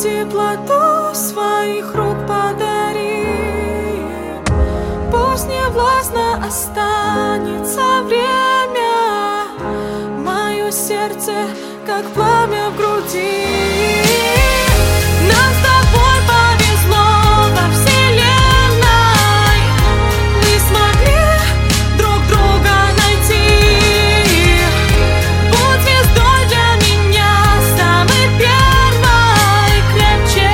теплоту своих рук подари. Пусть не властно останется время, мое сердце, как пламя в груди. Нам с тобой повезло во вселенной, мы смогли друг друга найти. Будь звездой для меня самой первой, крепче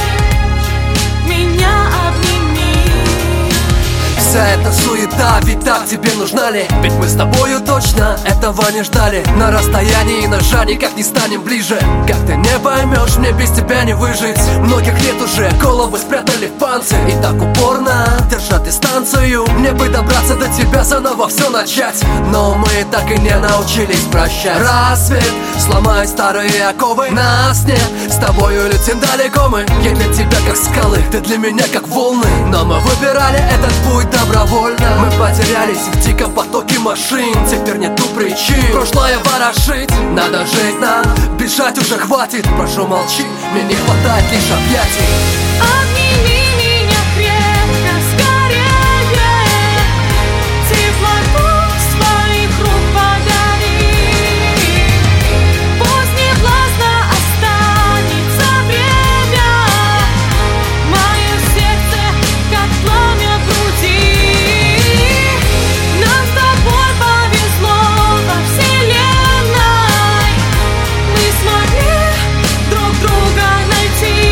меня обними. Вся эта суета, ведь так тебе нужна ли? Ведь мы с тобою точно этого не ждали. На расстоянии ножа никак не станем ближе. Как ты не поймешь, мне без тебя не выжить. Многих лет уже головы спрятали в панцирь, и так упорно держат дистанцию. Мне бы добраться до тебя, заново все начать, но мы так и не научились прощать. Рассвет, сломай старые оковы. Нас нет, с тобою летим далеко мы. Я для тебя как скалы, ты для меня как волны. Но мы выбирали этот путь добровольно. Мы потерялись в диком потоке машин. Теперь нету причин прошлое ворошить. Надо жить нам, бежать уже хватит. Прошу, молчи, мне не хватает лишь объятий. Обними меня крепко, скорее, теплоту своих рук подари. Пусть не властно останется время, мое сердце, как пламя в груди. Нам с тобой повезло во вселенной, мы смогли друг друга найти.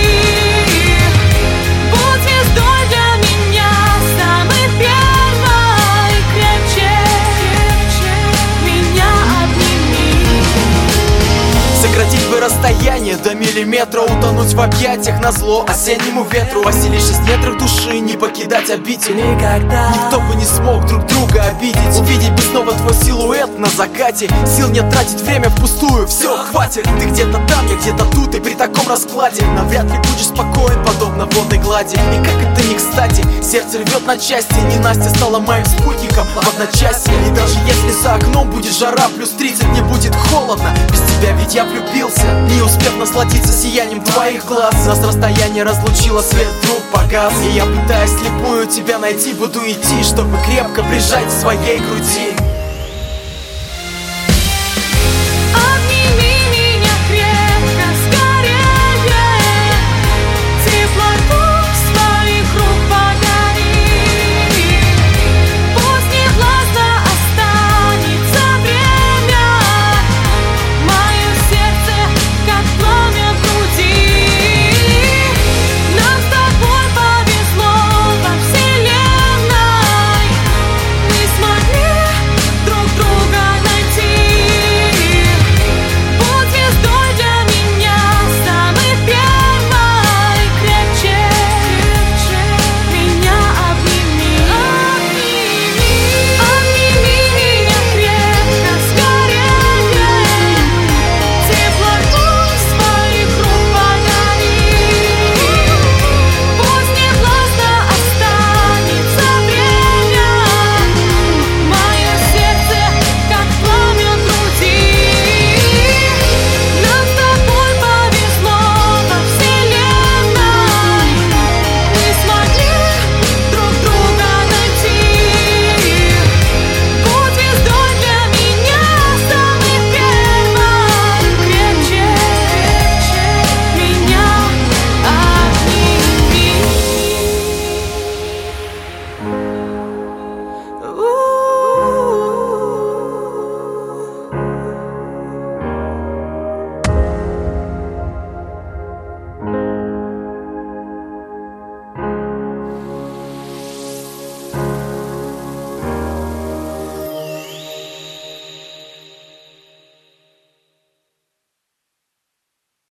Будь звездой для меня самой первой, крепче меня обними. Сократить бы расстояние до миллиметра, утонуть в объятиях назло осеннему ветру. Поселившись в недрах души, не покидать обитель никогда. Никто бы не смог друг друга обидеть. Увидеть бы снова твой силуэт на закате. Сил нет тратить время впустую, все, хватит. Ты где-то там, я где-то тут, и при таком раскладе навряд ли будешь спокоен, подобно водной глади. И как это не кстати, сердце рвет на части. Ненастья стала моим спутником в одночасье. И даже если за окном будет жара плюс 30, не будет холодно без тебя, ведь я влюбился, не успев насладиться сиянием твоих глаз. Нас расстояние разлучило, свет вдруг погас. И я, пытаясь слепую тебя найти, буду идти, чтобы крепко прижать к своей груди.